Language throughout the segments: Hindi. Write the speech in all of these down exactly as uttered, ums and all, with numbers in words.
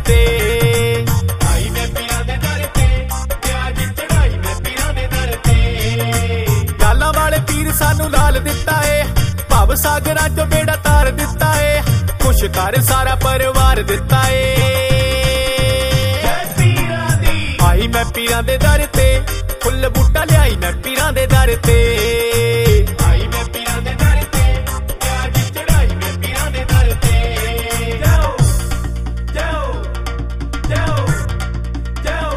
ते आई मैं पीरां दे दर ते न्याज चढ़ाई मैं पीरां दे दर ते लाला वाले पीर सानू लाल दिता है भव सागरां चों बेड़ा तार दिता है खुश कर सारा परिवार दिता है आई मैं पीरां दे दर ते फुल बूटा लियाई मैं पीरां दे दर ते आई मैं पीरां दे दर ते न्याज चढ़ाई मैं पीरां दे दर ते जाओ जाओ जाओ जाओ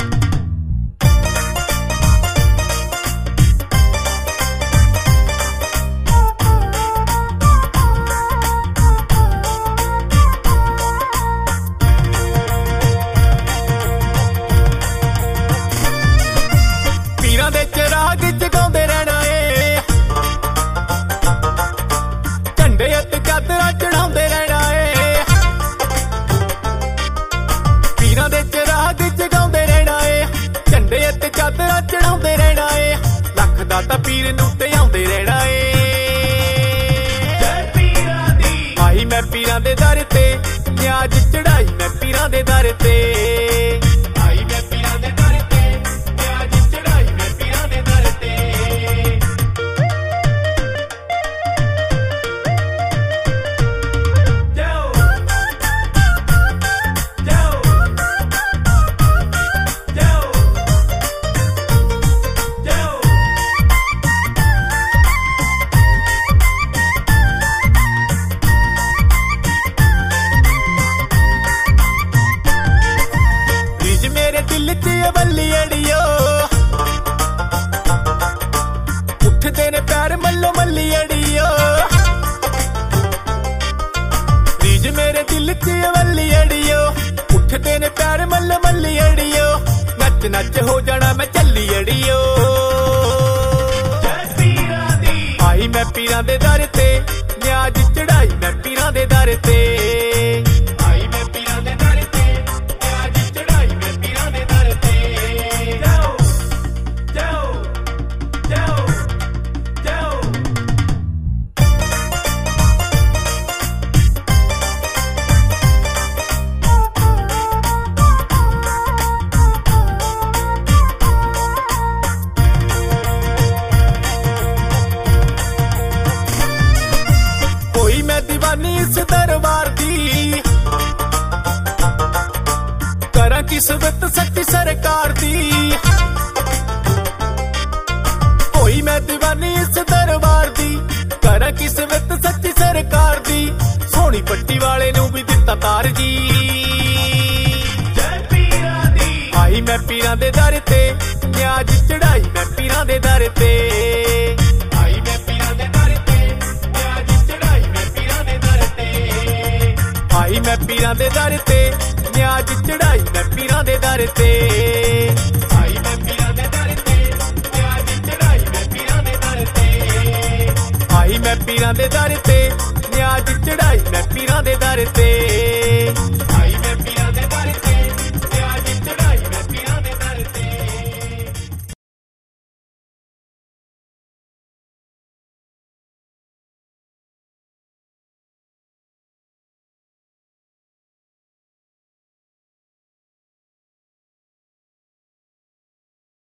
पीरां दे चराग जगाउंदे रहना ए झंडे अते चादरां चढ़ाउंदे रहना ए पीरां दे चराग जगाउंदे रहना ए झंडे अते चादरां चढ़ाउंदे रहना ए लख दाता पीर नूं ते आउंदे रहना ए जय पीरां दी आई मैं पीरां दे दर ते न्याज चढ़ाई मैं पीरां दे दर ते आई मैं पीरां दे दर ते न्याज चढ़ाई मैं पीरां दे दर ते जाओ जाओ जाओ जाओ रीज मेरे दिल च अवली अड़ियो उठदे ने पैर मल्लो मल्ली अड़ियो रीज मेरे दिल च अवली अड़ियो उठदे ने पैर मल्लो मल्ली अड़ियो नच नच हो जाना मैं चली अड़ियो जय पीरां दी आई मैं पीरां दे दर ते न्याज चढ़ाई मैं पीरां दे दर ते आई मैं पीरां दे दर ते न्याज चढ़ाई मैं पीरां दे दर ते जाओ जाओ जाओ जाओ कोई मैं दीवानी इस दरबार दी करा किस्मत सच्ची सरकार दी कोई मैं दीवानी इस दरबार दी करा किस्मत सच्ची सरकार दी सोनी पट्टी वाले नू भी दिता तार जी जय पीरां दी आई मैं पीरां दे दर ते न्याज चढ़ाई मैं पीरां दे दर ते आई मैं पीरां दे दर ते न्याज चढ़ाई मैं पीरां दे दर ते आई मैं पीरां दे दर ते न्याज चढ़ाई मैं पीरां दे